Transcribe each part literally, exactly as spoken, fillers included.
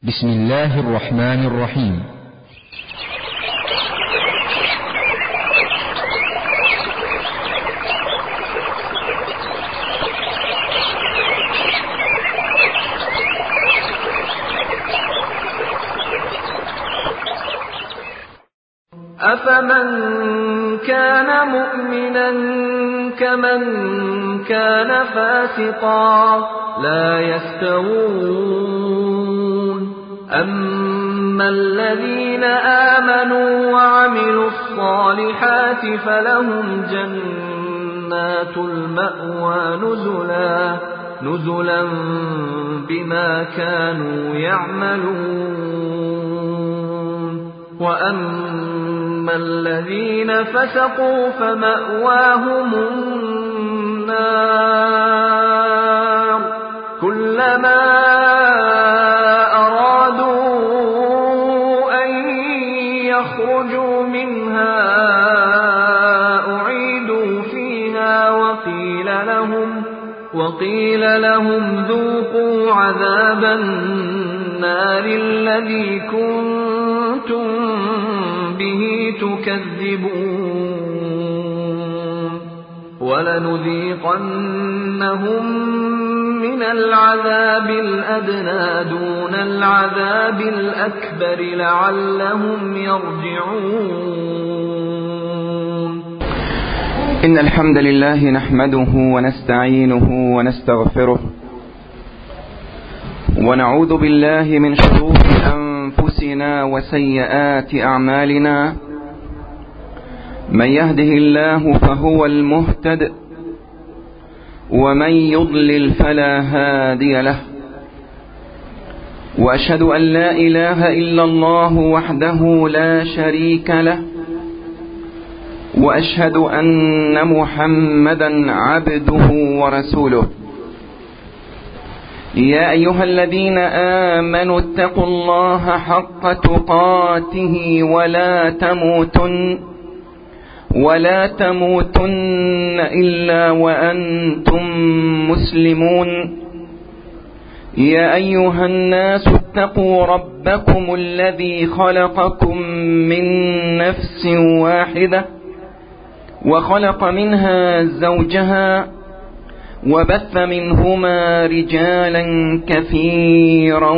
بسم الله الرحمن الرحيم. أفمن كان مؤمنا كمن كان فاسقا لا يستوون. أما الذين آمنوا وعملوا الصالحات فلهم جنات المأوى نزلا نزلا بما كانوا يعملون. وأما الذين فسقوا فمأواهم النار كلما أرادوا أن يخرجوا منها أعيدوا فيها وقيل لهم وقيل لهم ذوقوا عذاب النار الذي كنتم به تكذبون. ولنذيقنهم من العذاب الأدنى دون العذاب الأكبر لعلهم يرجعون. إن الحمد لله نحمده ونستعينه ونستغفره ونعوذ بالله من شرور أنفسنا وسيئات أعمالنا. من يهده الله فهو المهتد ومن يضلل فلا هادي له. وأشهد أن لا إله إلا الله وحده لا شريك له. وأشهد أن محمدا عبده ورسوله. يا أيها الذين آمنوا اتقوا الله حق تقاته ولا تموتن ولا تموتن إلا وأنتم مسلمون. يا أيها الناس اتقوا ربكم الذي خلقكم من نفس واحدة وخلق منها زوجها وبث منهما رجالا كثيرا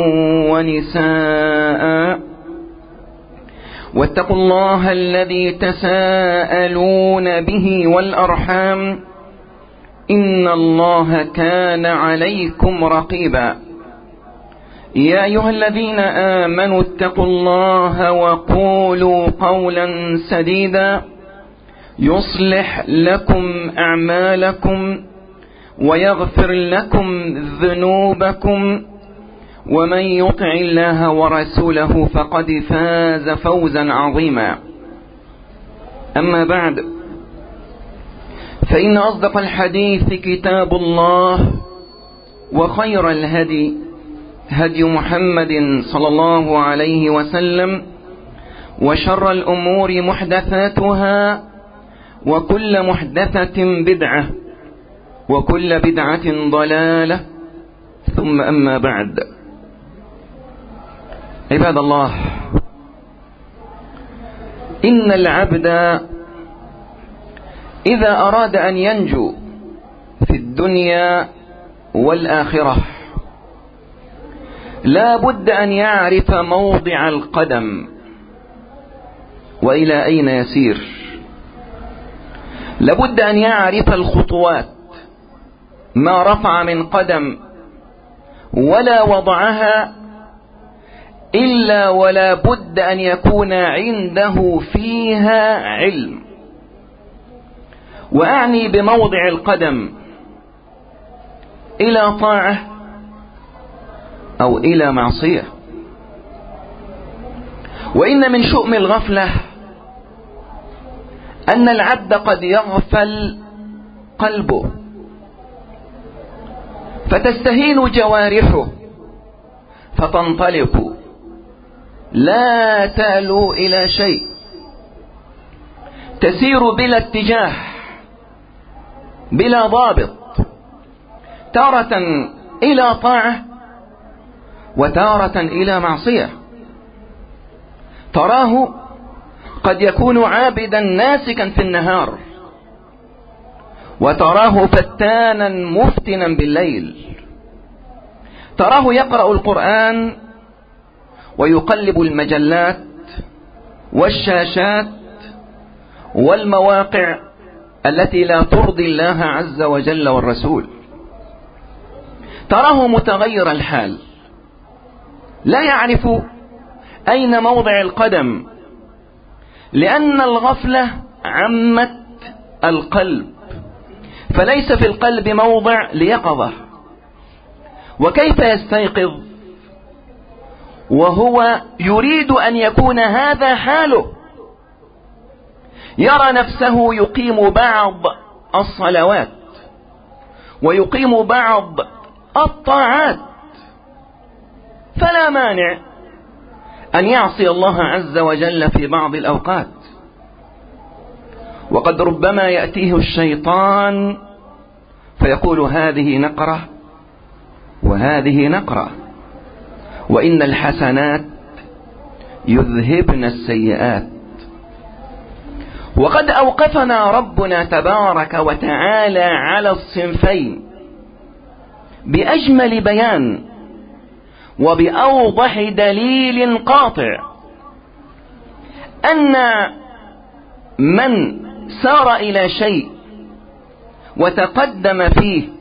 ونساء. واتقوا الله الذي تساءلون به والأرحام إن الله كان عليكم رقيبا. يا أيها الذين آمنوا اتقوا الله وقولوا قولا سديدا يصلح لكم أعمالكم ويغفر لكم ذنوبكم. ومن يطع الله ورسوله فقد فاز فوزا عظيما. أما بعد، فإن أصدق الحديث كتاب الله وخير الهدي هدي محمد صلى الله عليه وسلم وشر الأمور محدثاتها وكل محدثة بدعة وكل بدعة ضلالة ثم أما بعد. عباد الله، إن العبد إذا أراد أن ينجو في الدنيا والآخرة لا بد أن يعرف موضع القدم وإلى أين يسير. لابد أن يعرف الخطوات، ما رفع من قدم ولا وضعها إلا ولا بد أن يكون عنده فيها علم. وأعني بموضع القدم إلى طاعة أو إلى معصية. وإن من شؤم الغفلة أن العبد قد يغفل قلبه فتستهين جوارحه فتنطلق لا تألو إلى شيء، تسير بلا اتجاه بلا ضابط، تارة إلى طاعة وتارة إلى معصية. تراه قد يكون عابدا ناسكا في النهار، وتراه فتانا مفتنا بالليل. تراه يقرأ القرآن ويقلب المجلات والشاشات والمواقع التي لا ترضي الله عز وجل والرسول. تراه متغير الحال، لا يعرف أين موضع القدم، لأن الغفلة عمت القلب، فليس في القلب موضع ليقظة. وكيف يستيقظ وهو يريد أن يكون هذا حاله؟ يرى نفسه يقيم بعض الصلوات ويقيم بعض الطاعات، فلا مانع أن يعصي الله عز وجل في بعض الأوقات. وقد ربما يأتيه الشيطان فيقول هذه نقرة وهذه نقرة، وإن الحسنات يذهبن السيئات. وقد أوقفنا ربنا تبارك وتعالى على الصنفين بأجمل بيان وبأوضح دليل قاطع، أن من سار إلى شيء وتقدم فيه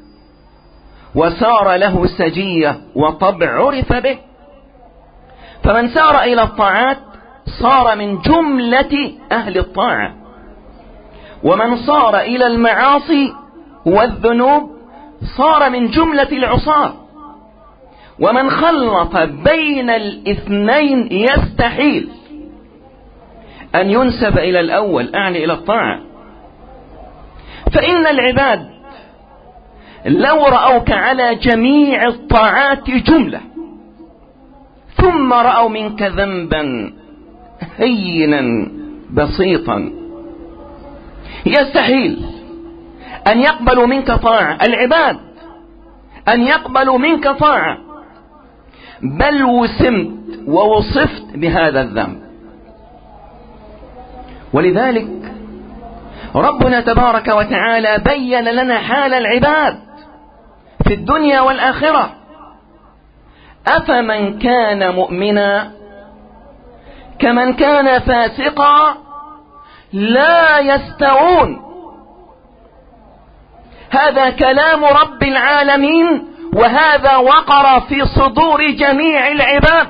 وسار له سجية وطبع عرف به، فمن سار إلى الطاعات صار من جملة أهل الطاعة، ومن صار إلى المعاصي والذنوب صار من جملة العصاة. ومن خلط بين الاثنين يستحيل أن ينسب إلى الأول، أعني إلى الطاعة. فإن العباد لو رأوك على جميع الطاعات جملة ثم رأوا منك ذنبا هينا بسيطا، يستحيل أن يقبلوا منك طاعة. العباد أن يقبلوا منك طاعة، بل وسمت ووصفت بهذا الذنب. ولذلك ربنا تبارك وتعالى بين لنا حال العباد في الدنيا والآخرة. أفمن كان مؤمنا كمن كان فاسقا لا يستوون. هذا كلام رب العالمين، وهذا وقر في صدور جميع العباد.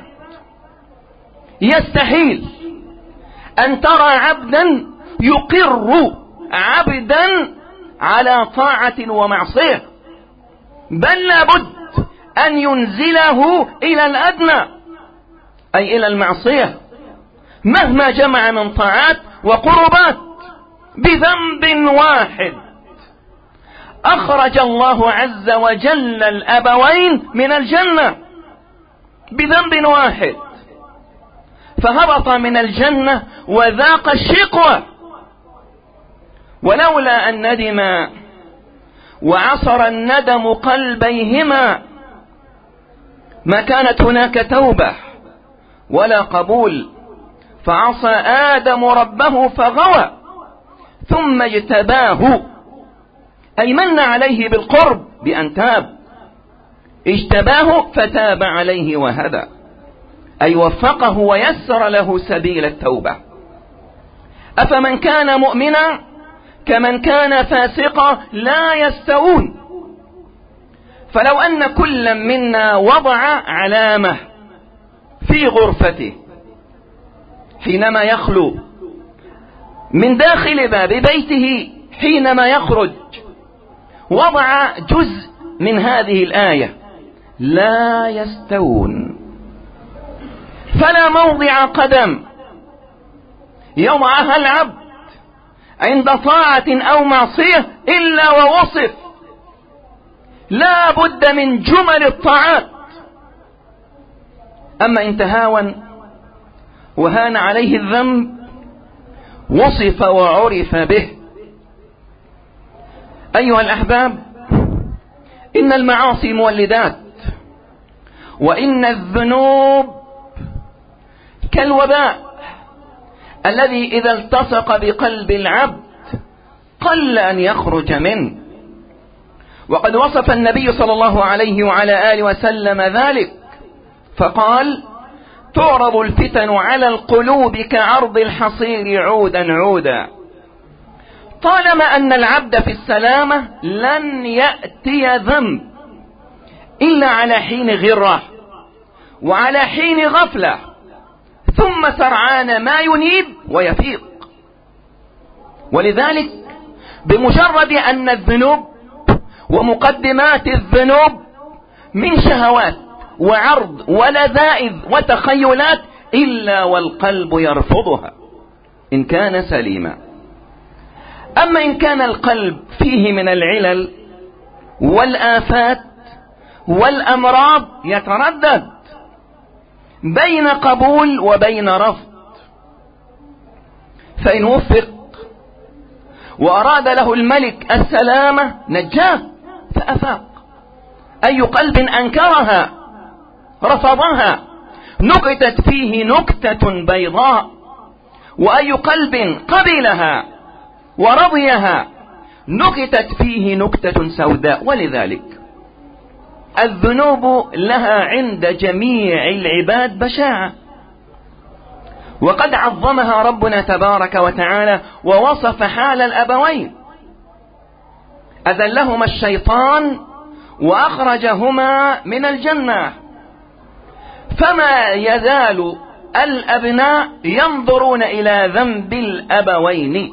يستحيل أن ترى عبدا يقر عبدا على طاعة ومعصية، بل لابد أن ينزله إلى الأدنى، أي إلى المعصية، مهما جمع من طاعات وقربات بذنب واحد. أخرج الله عز وجل الأبوين من الجنة بذنب واحد، فهبط من الجنة وذاق الشقوة، ولولا أن ندم وعصر الندم قلبيهما ما كانت هناك توبة ولا قبول. فعصى آدم ربه فغوى ثم اجتباه، أي من عليه بالقرب بأن تاب، اجتباه فتاب عليه وهدى، أي وفقه ويسر له سبيل التوبة. أفمن كان مؤمنا كمن كان فاسقا لا يستوون. فلو أن كل منا وضع علامة في غرفته حينما يخلو من داخل باب بيته حينما يخرج، وضع جزء من هذه الآية لا يستوون، فلا موضع قدم يضعها العبد عند طاعة أو معصية إلا ووصف. لا بد من جمل الطاعات. أما إن تهاون وهان عليه الذنب وصف وعرف به. أيها الأحباب، إن المعاصي مولدات، وإن الذنوب كالوباء الذي إذا التصق بقلب العبد قل أن يخرج منه. وقد وصف النبي صلى الله عليه وعلى آله وسلم ذلك فقال: تعرض الفتن على القلوب كعرض الحصير عودا عودا. طالما أن العبد في السلامة لن يأتي ذنب إلا على حين غرة وعلى حين غفلة، ثم سرعان ما ينيب ويفيق. ولذلك بمجرد أن الذنوب ومقدمات الذنوب من شهوات وعرض ولذائذ وتخيلات إلا والقلب يرفضها إن كان سليما. أما إن كان القلب فيه من العلل والآفات والأمراض يتردد بين قبول وبين رفض، فإن وفق وأراد له الملك السلامة نجاه فأفاق. أي قلب أنكرها رفضها نكتت فيه نكتة بيضاء، وأي قلب قبلها ورضيها نكتت فيه نكتة سوداء. ولذلك الذنوب لها عند جميع العباد بشاعة، وقد عظمها ربنا تبارك وتعالى ووصف حال الأبوين: أذلهما الشيطان وأخرجهما من الجنة. فما يزال الأبناء ينظرون إلى ذنب الأبوين،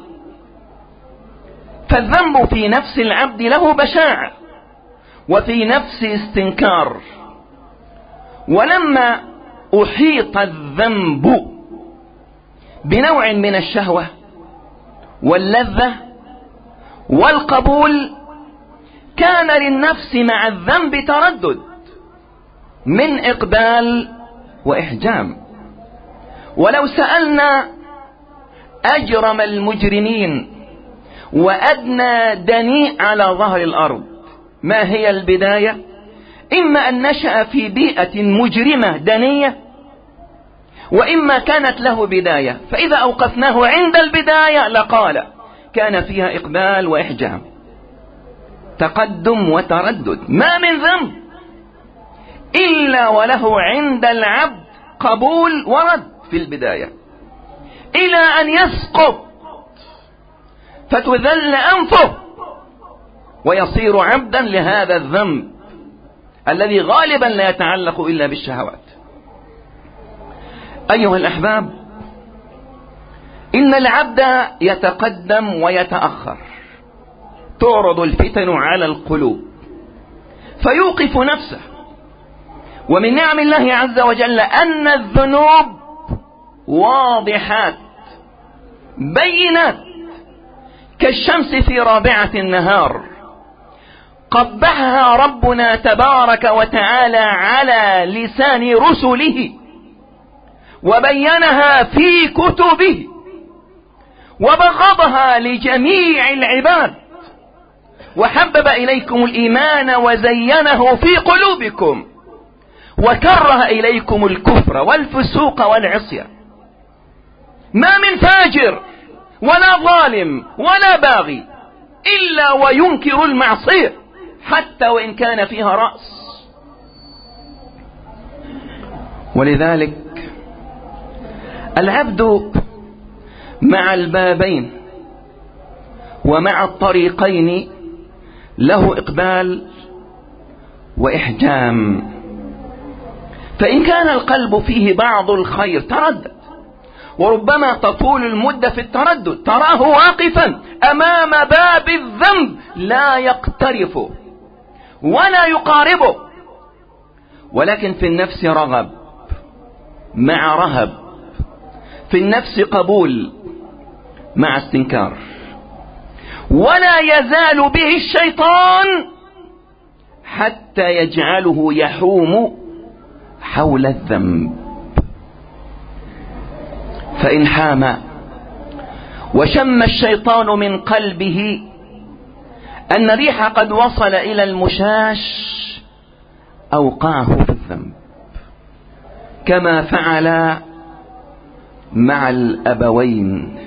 فالذنب في نفس العبد له بشاعة وفي نفس استنكار. ولما أحيط الذنب بنوع من الشهوة واللذة والقبول كان للنفس مع الذنب تردد من إقبال وإحجام. ولو سألنا أجرم المجرمين وأدنى دنيء على ظهر الأرض ما هي البداية، إما أن نشأ في بيئة مجرمة دنية، وإما كانت له بداية فإذا أوقفناه عند البداية لقال كان فيها إقبال وإحجام، تقدم وتردد، ما من ذنب إلا وله عند العبد قبول ورد في البداية، إلى أن يسقط فتذل أنفه ويصير عبدا لهذا الذنب الذي غالبا لا يتعلق إلا بالشهوات. أيها الأحباب، إن العبد يتقدم ويتأخر، تعرض الفتن على القلوب فيوقف نفسه. ومن نعم الله عز وجل أن الذنوب واضحات بينات كالشمس في رابعة النهار، قبحها ربنا تبارك وتعالى على لسان رسله وبينها في كتبه وبغضها لجميع العباد، وحبب إليكم الإيمان وزينه في قلوبكم وكره إليكم الكفر والفسوق والعصيان. ما من فاجر ولا ظالم ولا باغي إلا وينكر المعصية حتى وإن كان فيها رأس. ولذلك العبد مع البابين ومع الطريقين له إقبال وإحجام. فإن كان القلب فيه بعض الخير تردد، وربما تطول المدة في التردد، تراه واقفا أمام باب الذنب لا يقترفه ولا يقاربه، ولكن في النفس رغب مع رهب، في النفس قبول مع استنكار، ولا يزال به الشيطان حتى يجعله يحوم حول الذنب. فإن حام وشم الشيطان من قلبه أن ريح قد وصل إلى المشاش أوقعه في الذنب. كما فعل مع الأبوين.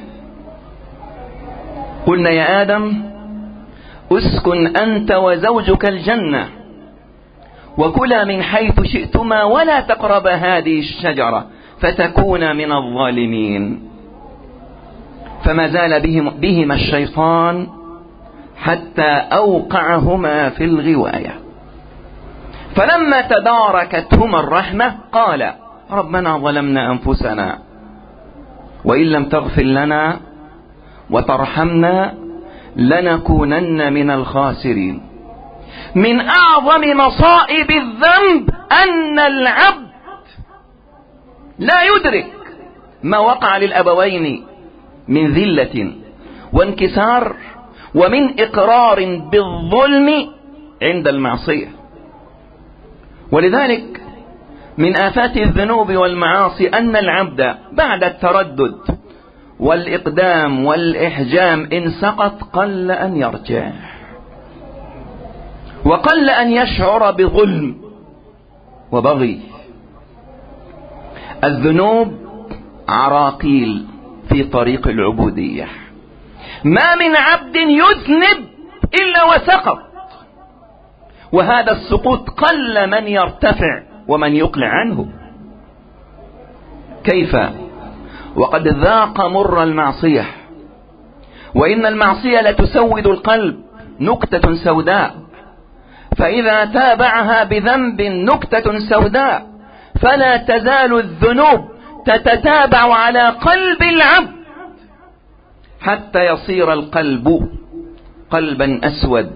قلنا يا آدم اسكن أنت وزوجك الجنة وكلا من حيث شئتما ولا تقربا هذه الشجرة فتكونا من الظالمين. فما زال بهم بهما الشيطان حتى أوقعهما في الغواية. فلما تداركتهما الرحمة قال ربنا ظلمنا أنفسنا وإن لم تغفر لنا وترحمنا لنكونن من الخاسرين. من أعظم مصائب الذنب أن العبد لا يدرك ما وقع للأبوين من ذلة وانكسار ومن إقرار بالظلم عند المعصية. ولذلك من آفات الذنوب والمعاصي أن العبد بعد التردد والإقدام والإحجام إن سقط قل أن يرجع وقل أن يشعر بظلم وبغي. الذنوب عراقيل في طريق العبودية. ما من عبد يذنب إلا وسقط، وهذا السقوط قل من يرتفع ومن يقلع عنه. كيف وقد ذاق مر المعصية، وإن المعصية لتسود القلب نكتة سوداء، فإذا تابعها بذنب نكتة سوداء فلا تزال الذنوب تتتابع على قلب العبد حتى يصير القلب قلبا أسود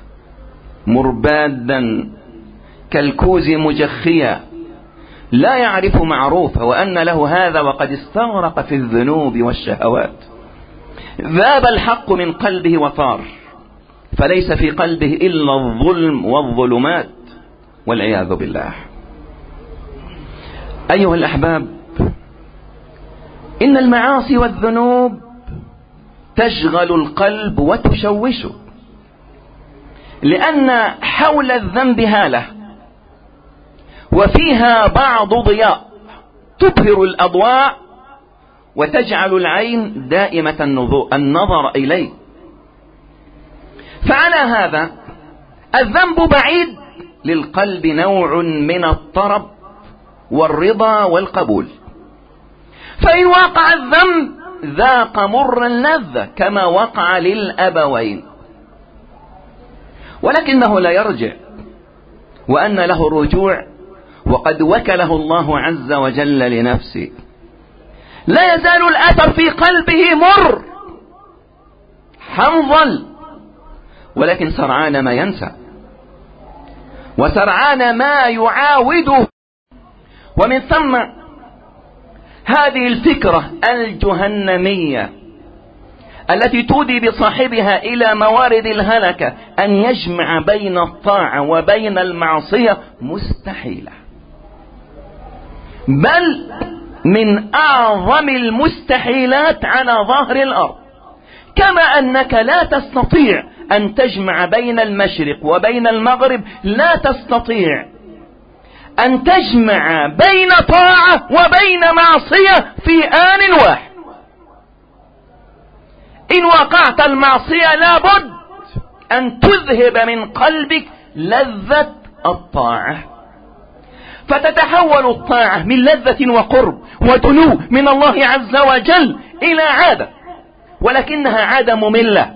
مربادا كالكوز مجخيا لا يعرف معروفا وأن له هذا وقد استغرق في الذنوب والشهوات. ذاب الحق من قلبه وطار، فليس في قلبه إلا الظلم والظلمات والعياذ بالله. أيها الأحباب، إن المعاصي والذنوب تشغل القلب وتشوشه، لأن حول الذنب هالة وفيها بعض ضياء تبهر الأضواء وتجعل العين دائمة النظر إليه. فعلى هذا الذنب بعيد للقلب نوع من الطرب والرضا والقبول، فإن وقع الذنب ذاق مر اللذة كما وقع للأبوين، ولكنه لا يرجع وأن له الرجوع وقد وكله الله عز وجل لنفسه. لا يزال الأثر في قلبه مر حنظل، ولكن سرعان ما ينسى وسرعان ما يعاوده. ومن ثم هذه الفكرة الجهنمية التي تودي بصاحبها إلى موارد الهلكة أن يجمع بين الطاعة وبين المعصية مستحيلة، بل من أعظم المستحيلات على ظهر الأرض. كما أنك لا تستطيع أن تجمع بين المشرق وبين المغرب، لا تستطيع أن تجمع بين طاعة وبين معصية في آن واحد. إن وقعت المعصية لابد أن تذهب من قلبك لذة الطاعة، فتتحول الطاعة من لذة وقرب ودنو من الله عز وجل إلى عادة، ولكنها عادة مملة.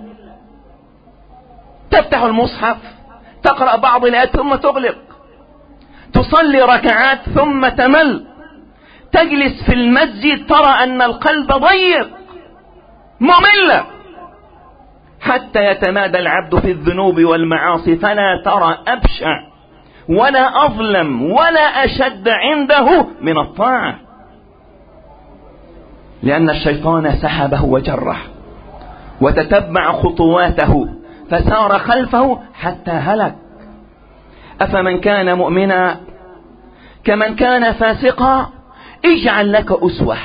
تفتح المصحف تقرأ بعض الآيات ثم تغلق، تصلي ركعات ثم تمل، تجلس في المسجد ترى أن القلب ضيق مملة، حتى يتمادى العبد في الذنوب والمعاصي فلا ترى أبشع ولا أظلم ولا أشد عنده من الطاعة، لأن الشيطان سحبه وجره وتتبع خطواته فسار خلفه حتى هلك. أفمن كان مؤمنا كمن كان فاسقا اجعل لك أسوة،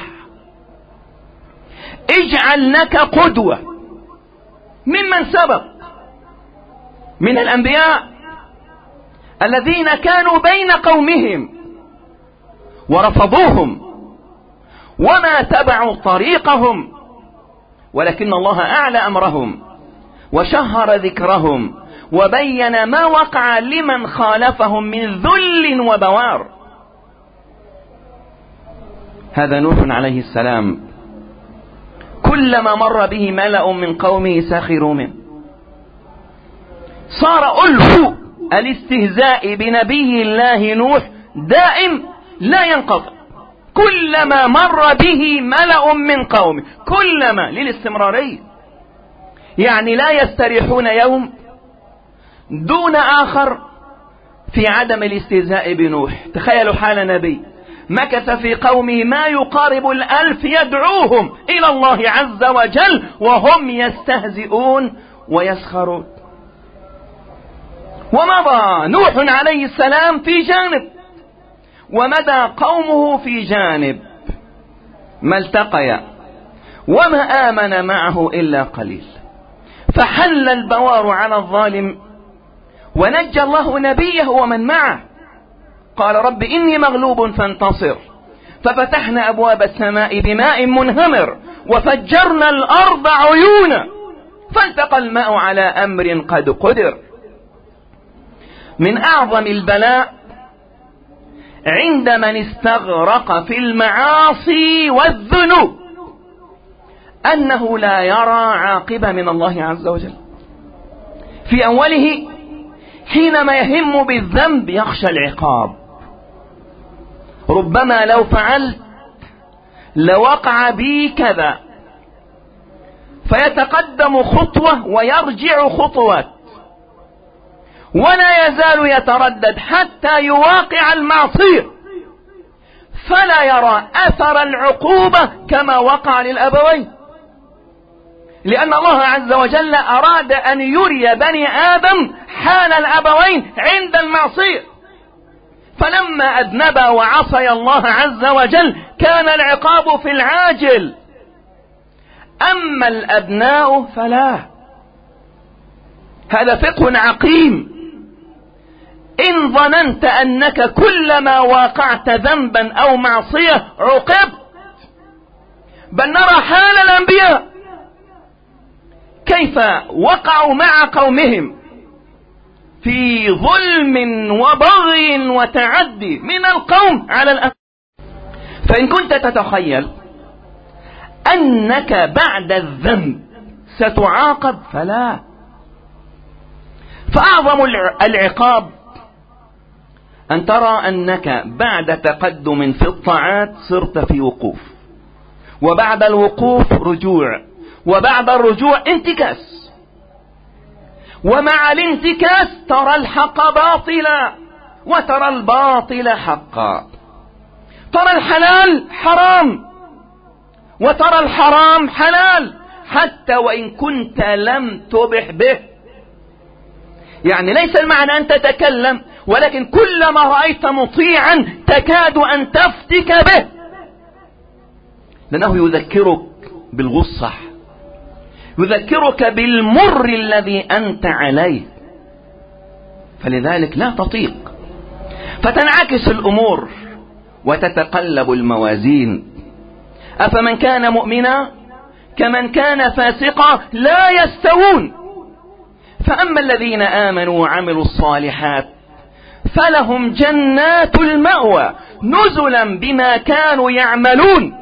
اجعل لك قدوة ممن سبق من الأنبياء الذين كانوا بين قومهم ورفضوهم وما تبعوا طريقهم، ولكن الله أعلى أمرهم وشهر ذكرهم وبين ما وقع لمن خالفهم من ذل وبوار. هذا نوح عليه السلام، كلما مر به ملأ من قومه سخروا منه. صار ألف الاستهزاء بنبي الله نوح دائم لا ينقطع، كلما مر به ملأ من قومه، كلما، للاستمرارية، يعني لا يستريحون يوم دون آخر في عدم الاستهزاء بنوح. تخيلوا حال نبي مكث في قومه ما يقارب الألف يدعوهم إلى الله عز وجل وهم يستهزئون ويسخرون. ومضى نوح عليه السلام في جانب ومدى قومه في جانب، ما التقيا وما آمن معه إلا قليل، فحل البوار على الظالم ونجى الله نبيه ومن معه. قال رب إني مغلوب فانتصر، ففتحنا أبواب السماء بماء منهمر وفجرنا الأرض عيونا فالتقى الماء على أمر قد قدر. من أعظم البلاء عند من استغرق في المعاصي والذنوب أنه لا يرى عاقبة من الله عز وجل. في أوله حينما يهم بالذنب يخشى العقاب، ربما لو فعلت لوقع بي كذا، فيتقدم خطوة ويرجع خطوات ولا يزال يتردد حتى يواقع المعصية، فلا يرى أثر العقوبة كما وقع للأبوين، لأن الله عز وجل أراد أن يري بني آدم حال الأبوين عند المعصية، فلما أذنبا وعصي الله عز وجل كان العقاب في العاجل، أما الأبناء فلا. هذا فقه عقيم. إن ظننت أنك كلما واقعت ذنبا أو معصية عوقبت، بل نرى حال الأنبياء كيف وقعوا مع قومهم في ظلم وبغي وتعدي من القوم على الأنبياء. فإن كنت تتخيل أنك بعد الذنب ستعاقب فلا. فأعظم العقاب أن ترى أنك بعد تقدم في الطاعات صرت في وقوف، وبعد الوقوف رجوع، وبعد الرجوع انتكاس، ومع الانتكاس ترى الحق باطلا وترى الباطل حقا، ترى الحلال حرام وترى الحرام حلال حتى وإن كنت لم تبح به. يعني ليس المعنى أن تتكلم، ولكن كلما رأيت مطيعا تكاد أن تفتك به، لأنه يذكرك بالغصة، يذكرك بالمر الذي أنت عليه، فلذلك لا تطيق، فتنعكس الأمور وتتقلب الموازين. أفمن كان مؤمنا كمن كان فاسقا لا يستوون، فأما الذين آمنوا وعملوا الصالحات فلهم جنات المأوى نزلا بما كانوا يعملون.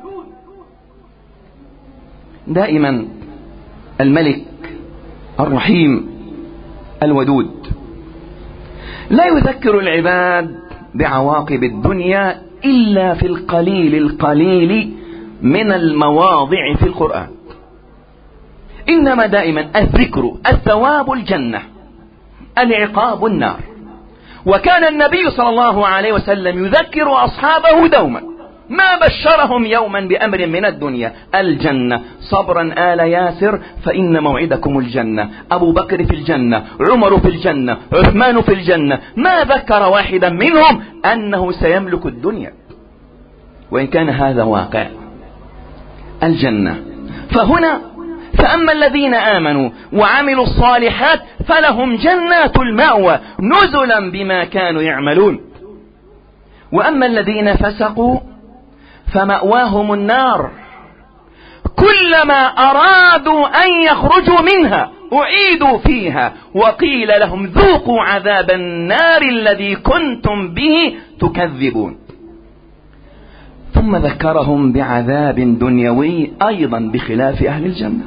دائما الملك الرحيم الودود لا يذكر العباد بعواقب الدنيا إلا في القليل القليل من المواضع في القرآن، إنما دائما الذكر الثواب الجنة، العقاب النار. وكان النبي صلى الله عليه وسلم يذكر أصحابه دوما، ما بشرهم يوما بأمر من الدنيا: الجنة، صبرا آل ياسر فإن موعدكم الجنة، أبو بكر في الجنة، عمر في الجنة، عثمان في الجنة، ما ذكر واحدا منهم أنه سيملك الدنيا، وإن كان هذا واقع الجنة. فهنا فأما الذين آمنوا وعملوا الصالحات فلهم جنات المأوى نزلا بما كانوا يعملون. وأما الذين فسقوا فمأواهم النار كلما أرادوا أن يخرجوا منها أعيدوا فيها وقيل لهم ذوقوا عذاب النار الذي كنتم به تكذبون. ثم ذكرهم بعذاب دنيوي أيضا بخلاف أهل الجنة: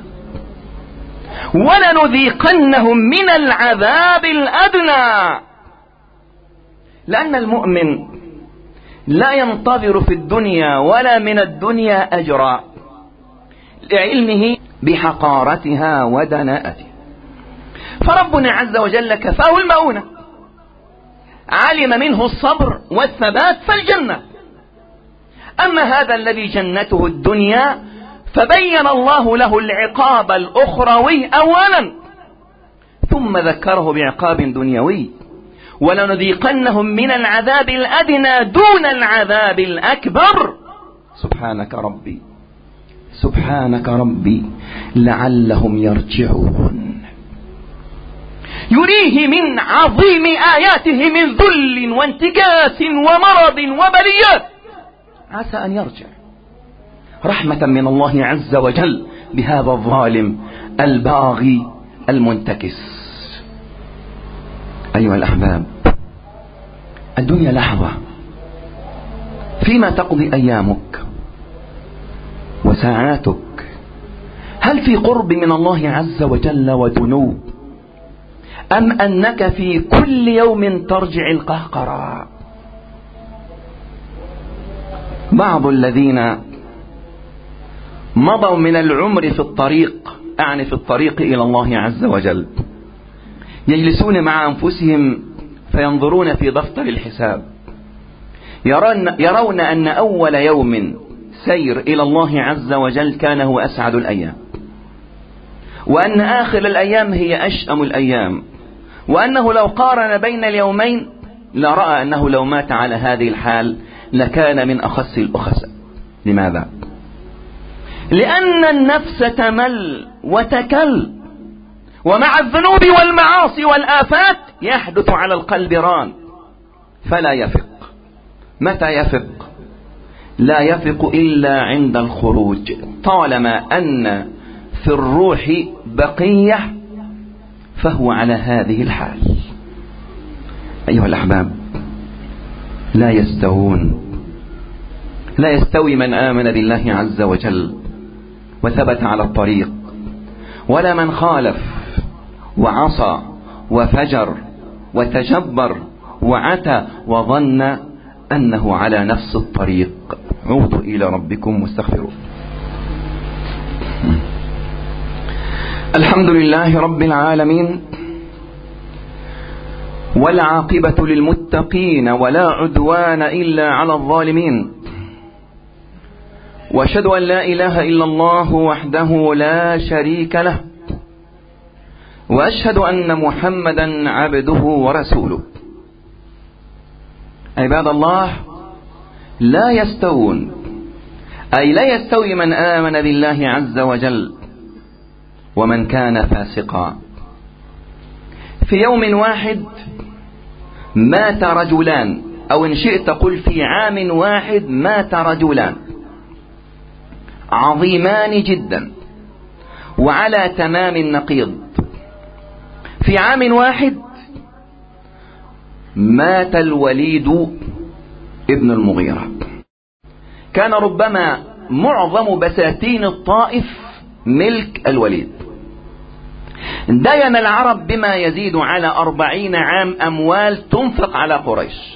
ولنذيقنهم من العذاب الأدنى. لأن المؤمن لا ينتظر في الدنيا ولا من الدنيا أجرا لعلمه بحقارتها ودناءتها، فربنا عز وجل كفاه المؤونة، علم منه الصبر والثبات فالجنة. أما هذا الذي جنته الدنيا فبين الله له العقاب الأخروي أولا ثم ذكره بعقاب دنيوي: ولنذيقنهم من العذاب الأدنى دون العذاب الأكبر. سبحانك ربي سبحانك ربي لعلهم يرجعون. يريه من عظيم آياته من ذل وانتكاس ومرض وبليات عسى أن يرجع رحمة من الله عز وجل بهذا الظالم الباغي المنتكس. أيها الأحباب، الدنيا لحظة فيما تقضي أيامك وساعاتك. هل في قرب من الله عز وجل ودنو، أم أنك في كل يوم ترجع القهقرى؟ بعض الذين مضوا من العمر في الطريق، أعني في الطريق إلى الله عز وجل، يجلسون مع أنفسهم فينظرون في دفتر الحساب، يرون, يرون أن أول يوم سير إلى الله عز وجل كان هو أسعد الأيام، وأن آخر الأيام هي أشأم الأيام، وأنه لو قارن بين اليومين لرأى أنه لو مات على هذه الحال لكان من أخس الأخس. لماذا؟ لأن النفس تمل وتكل، ومع الذنوب والمعاصي والآفات يحدث على القلب ران فلا يفق. متى يفق؟ لا يفق إلا عند الخروج، طالما أن في الروح بقية فهو على هذه الحال. أيها الأحباب، لا يستوون لا يستوي من آمن بالله عز وجل وثبت على الطريق، ولا من خالف وعصى وفجر وتجبر وعتى وظن أنه على نفس الطريق. عودوا إلى ربكم واستغفروا. الحمد لله رب العالمين، والعاقبة للمتقين ولا عدوان إلا على الظالمين، وأشهد أن لا إله إلا الله وحده لا شريك له، وأشهد أن محمدا عبده ورسوله. عباد الله، لا يستوون، أي لا يستوي من آمن بالله عز وجل ومن كان فاسقا. في يوم واحد مات رجلان، أو إن شئت قل في عام واحد مات رجلان عظيمان جدا وعلى تمام النقيض. في عام واحد مات الوليد ابن المغيرة. كان ربما معظم بساتين الطائف ملك الوليد. دين العرب بما يزيد على أربعين عام أموال تنفق على قريش.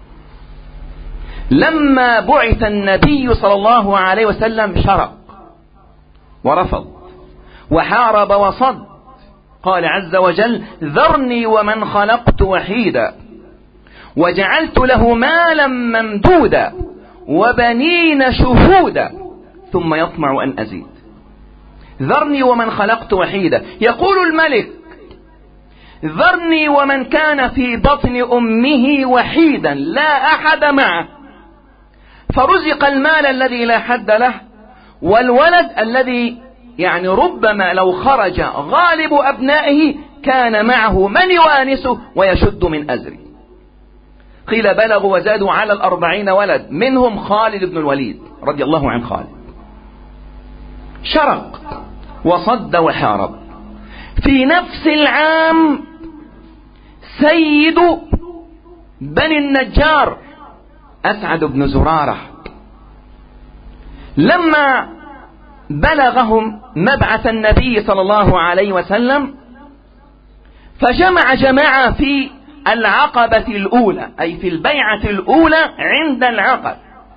لما بعث النبي صلى الله عليه وسلم شرق ورفض وحارب وصد. قال عز وجل: ذرني ومن خلقت وحيدا وجعلت له مالا ممدودا وبنين شهودا ثم يطمع أن أزيد. ذرني ومن خلقت وحيدا، يقول الملك: ذرني ومن كان في بطن أمه وحيدا لا أحد معه، فرزق المال الذي لا حد له والولد الذي يعني ربما لو خرج غالب أبنائه كان معه من يؤانسه ويشد من أزره. قيل بلغوا وزادوا على الأربعين ولد، منهم خالد بن الوليد رضي الله عن خالد. شرق وصد وحارب. في نفس العام سيد بني النجار أسعد بن زرارة لما بلغهم مبعث النبي صلى الله عليه وسلم فجمع جماعة في العقبة الأولى، أي في البيعة الأولى عند العقبة،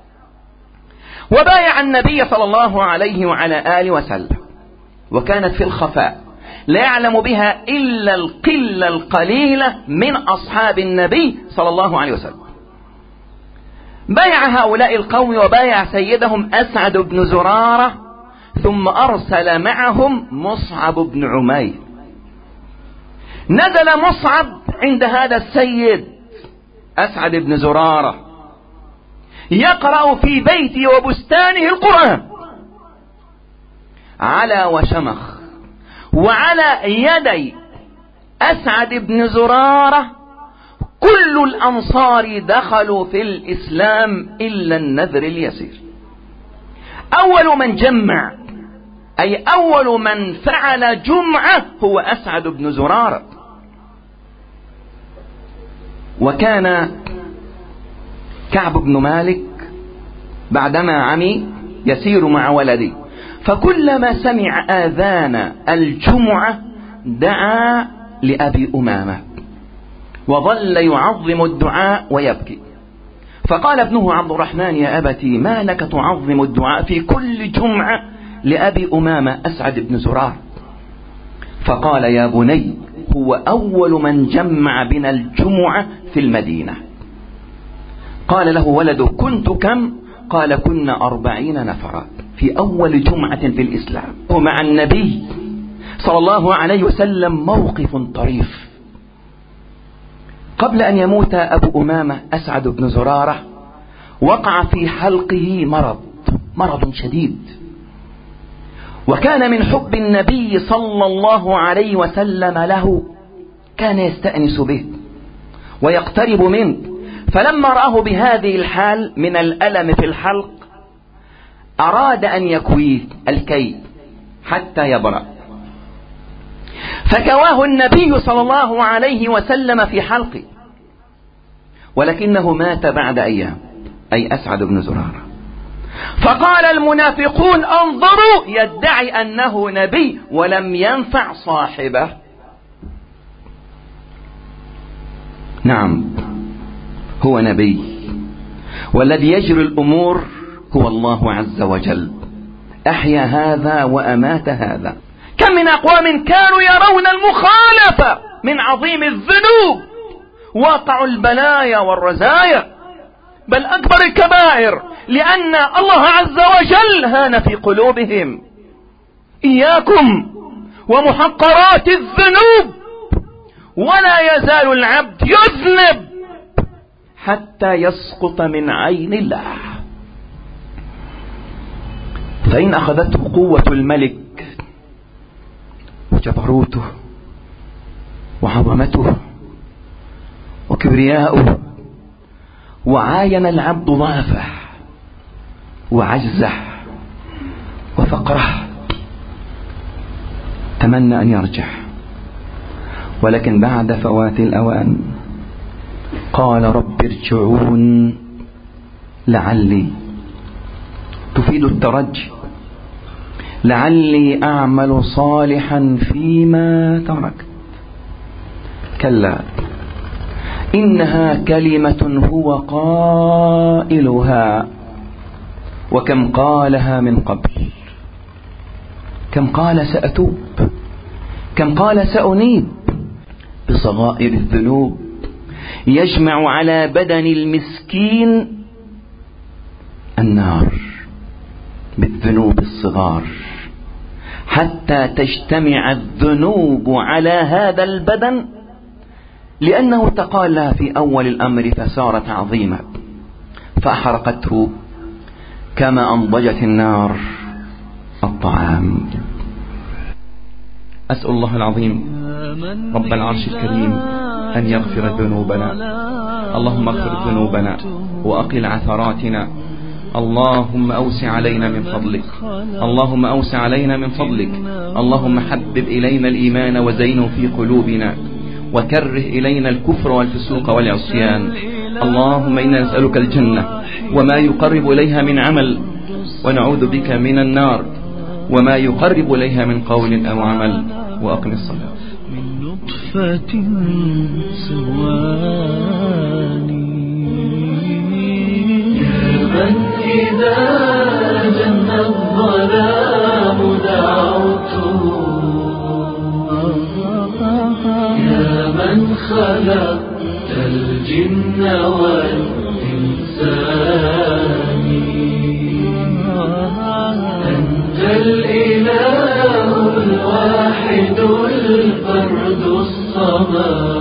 وبايع النبي صلى الله عليه وعلى آله وسلم، وكانت في الخفاء لا يعلم بها إلا القلة القليلة من أصحاب النبي صلى الله عليه وسلم. بايع هؤلاء القوم وبايع سيدهم أسعد بن زرارة، ثم أرسل معهم مصعب بن عمير. نزل مصعب عند هذا السيد أسعد بن زرارة يقرأ في بيته وبستانه القرآن على وشمخ، وعلى يدي أسعد بن زرارة كل الأنصار دخلوا في الإسلام إلا النذر اليسير. أول من جمع، أي أول من فعل جمعة، هو أسعد بن زرارة. وكان كعب بن مالك بعدما عمي يسير مع ولدي، فكلما سمع آذان الجمعة دعا لأبي أمامة وظل يعظم الدعاء ويبكي. فقال ابنه عبد الرحمن: يا أبتي ما لك تعظم الدعاء في كل جمعة لأبي أمامة أسعد بن زرار؟ فقال: يا بني، هو أول من جمع بنا الجمعة في المدينة. قال له ولده: كنت كم؟ قال: كنا أربعين نفرا في أول جمعة في الإسلام. ومع النبي صلى الله عليه وسلم موقف طريف. قبل أن يموت أبو أمامة أسعد بن زرارة وقع في حلقه مرض مرض شديد، وكان من حب النبي صلى الله عليه وسلم له كان يستأنس به ويقترب منه، فلما رآه بهذه الحال من الألم في الحلق أراد أن يكويه الكي حتى يبرأ، فكواه النبي صلى الله عليه وسلم في حلقه، ولكنه مات بعد أيام، أي أسعد بن زرارة. فقال المنافقون: انظروا، يدعي أنه نبي ولم ينفع صاحبه. نعم، هو نبي، والذي يجري الأمور هو الله عز وجل. أحيا هذا وأمات هذا. كم من أقوام كانوا يرون المخالفة من عظيم الذنوب، واقع البلايا والرزايا، بل أكبر الكبائر، لأن الله عز وجل هان في قلوبهم. إياكم ومحقرات الذنوب، ولا يزال العبد يذنب حتى يسقط من عين الله. فإن أخذته قوة الملك وجبروته وعظمته وكبرياؤه، وعاين العبد ضعفه وعجزه وفقره، تمنى أن يرجع، ولكن بعد فوات الأوان قال: رب ارجعون لعلي، تفيد الترجي، لعلي أعمل صالحا فيما تركت. كلا إنها كلمة هو قائلها، وكم قالها من قبل. كم قال سأتوب، كم قال سأنيب. بصغائر الذنوب يجمع على بدن المسكين النار بالذنوب الصغار، حتى تجتمع الذنوب على هذا البدن، لأنه تقالها في أول الأمر فصارت عظيمة فأحرقته كما أنضجت النار الطعام. أسأل الله العظيم رب العرش الكريم أن يغفر ذنوبنا. اللهم اغفر ذنوبنا وأقل عثراتنا. اللهم أوسع علينا من فضلك. اللهم أوسع علينا من فضلك. اللهم حبب إلينا الإيمان وزينه في قلوبنا، وكره إلينا الكفر والفسوق والعصيان. اللهم إنا نسألك الجنة وما يقرب إليها من عمل، ونعوذ بك من النار وما يقرب إليها من قول أو عمل. وأقم الصلاة. من نطفة سواني يا من إذا جن الظلام دعوته، يا من خلقت الجن والإنسان، أنت الإله الواحد الفرد الصمد.